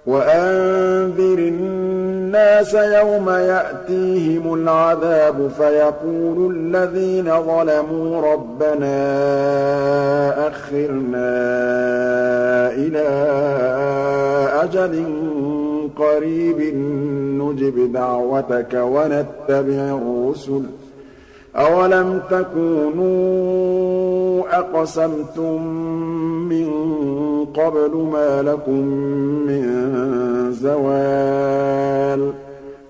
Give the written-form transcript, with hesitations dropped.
وَأَنذِرِ النَّاسَ يَوْمَ يَأْتِيهِمُ الْعَذَابُ فَيَقُولُ الَّذِينَ ظَلَمُوا رَبَّنَا أَخِّرْنَا إِلَىٰ أَجَلٍ قَرِيبٍ نُّجِبْ دَعْوَتَكَ وَنَتَّبِعِ الرُّسُلَ ۗ أَوَلَمْ تَكُونُوا أَقْسَمْتُم مِّن قَبْلُ مَا لَكُم مِّن زَوَالٍ